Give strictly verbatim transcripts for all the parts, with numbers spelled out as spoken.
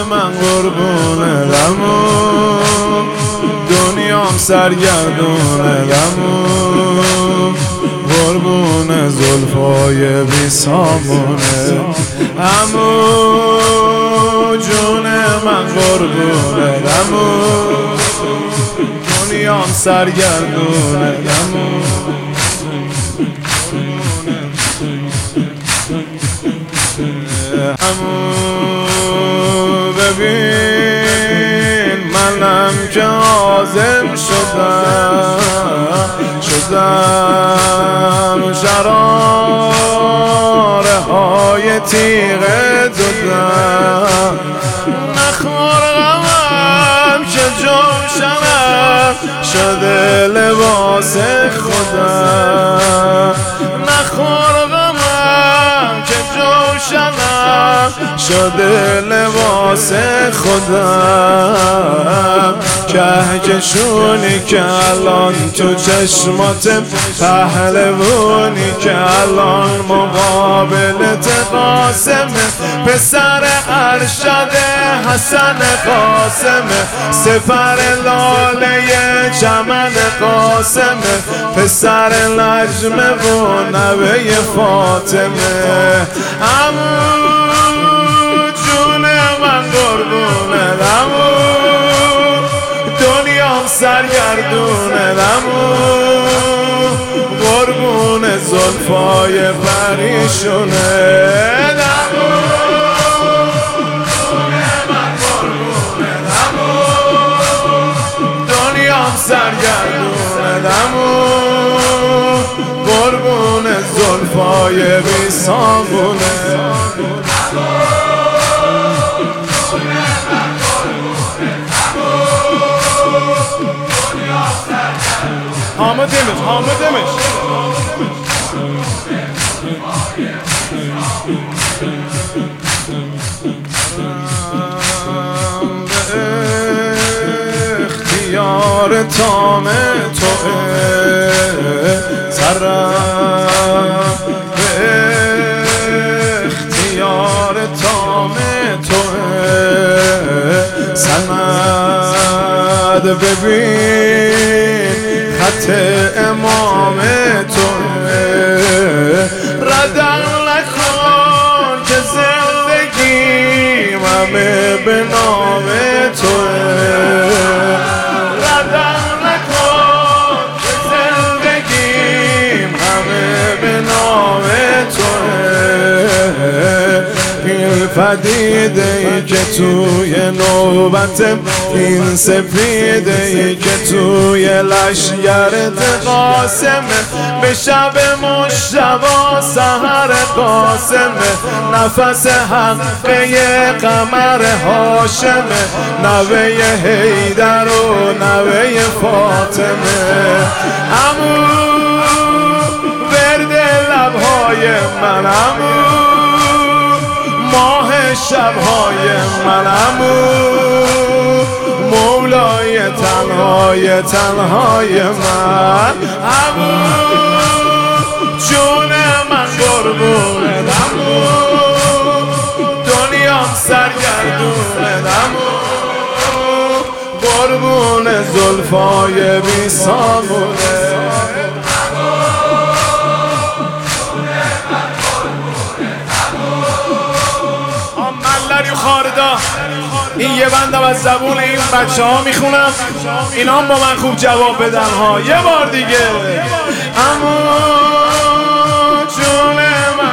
من قربونه دمون، دنیام سرگردونه دمون، قربون زلفای بی سامونه عمو، جون من قربونه دمون، دنیام سرگردونه دمون. عمو ببین منم که عازم شدم، شدم شراره های تیغه دادم، نخور غمم که جوشنم شده لباس خودم، نخور غمم که جوشنم شده لباس خودم، کهکشونی که الان تو چشماتم، پهلوانی که الان مقابلت قاسمه، پسر ارشد حسن قاسمه، سپر لاله چمن قاسمه، پسر نجمه و نوه فاطمه. عمو جون من قربونه دمون، دنیام سرگردونه دمون، قربون زلفای پریشونه دمون، جون من قربونه دمون، دنیام سرگردونه دمون، قربون زلفای بی سامونه. Hamı demiş, hamı demiş. اختیار تام توئه سرم، به اختیار تام توئه سند، ببین خط امام توئه، ردم نکن که زندگیم همه به نام توئه، ردم نکن که زندگیم همه به نام توئه، این پدیده ای که توی نوبتم، این سپیده ای که توی لشگرت قاسمه، به شب مشتبا سحر قاسمه، نفس حقه قمر هاشمه، نوه حیدر و نوه فاطمه. عمو ورد لبهای من عمو، ماه شبهای من عمو، مولای تنهای تنهای من عمو، جون من قربونه دمون، دنیام سرگردونه دمون، قربون زلفای بی سامونه. خاردا این یه بندم از زبون این بچه ها میخونم، اینا هم با من خوب جواب بدن ها یه بار دیگه. اما جون من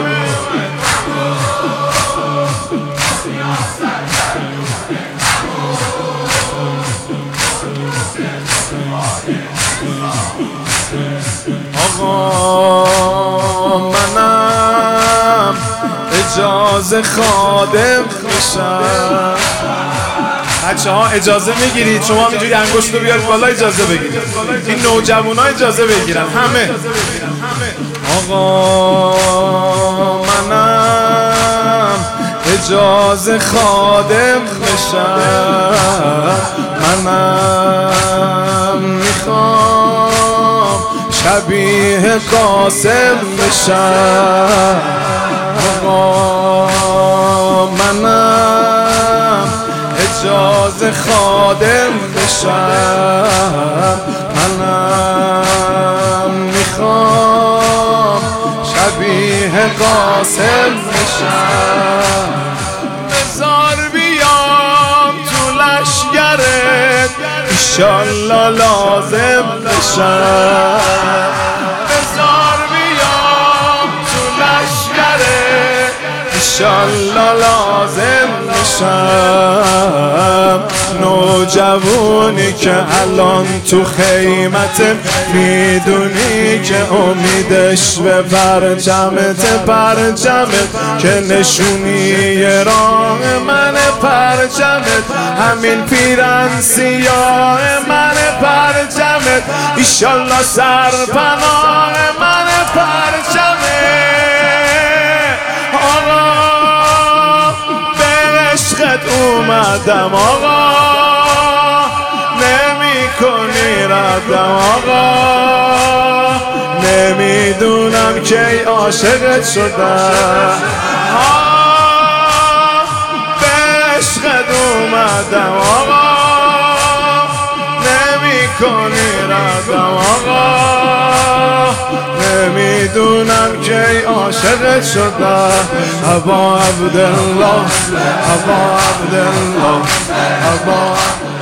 آقا منم اجازه خادم میشم. بچه ها اجازه میگیرید؟ شما اینجوری انگشت رو بیارید بالا اجازه بگیرید. این نوجوان ها اجازه بگیرن همه. آقا منم اجازه خادم میشم، منم میخوام شبیه قاسم بشم. آقا منم اجازه خادم بشم. منم میخوام شبیه قاسم بشم. بذار بیام تو لشگرت ایشالله لازم بشم. بذار بیام تو لشگرت ایشالله لازم بشم. نوجوانی که الان تو خیمت میدونی که امیدش به پرچمت، پرچمت که نشونی راه من، پرچمت همین پیرن سیاه من، پرچمت ایشالله سرپناه من، پرچمت. آقا به عشقت اومدم آقا، نمی کنی ردم آقا، نمیدونم کی عاشقت شدم. به عشقت اومدم آقا، نمی کنی ردم آقا، نمیدونم کی عاشقت شدم. ابا عبدالله، ابا عبدالله، ابا